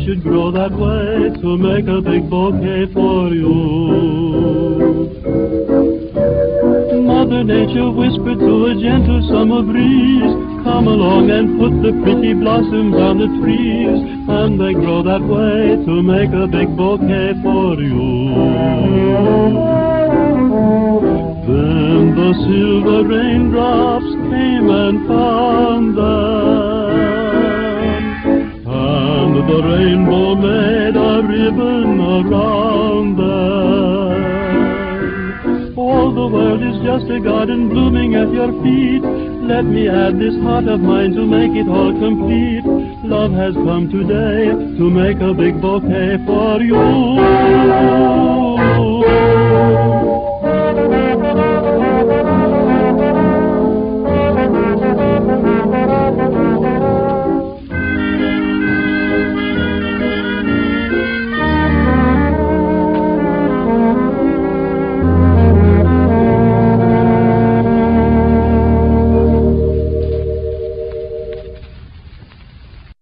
should grow that way to make a big bouquet for you. Mother Nature whispered to a gentle summer breeze, come along and put the pretty blossoms on the trees, and they grow that way to make a big bouquet for you. Then the silver raindrops came and found them, and the rainbow made a ribbon around them. All the world is just a garden blooming at your feet. Let me add this heart of mine to make it all complete. Love has come today to make a big bouquet for you.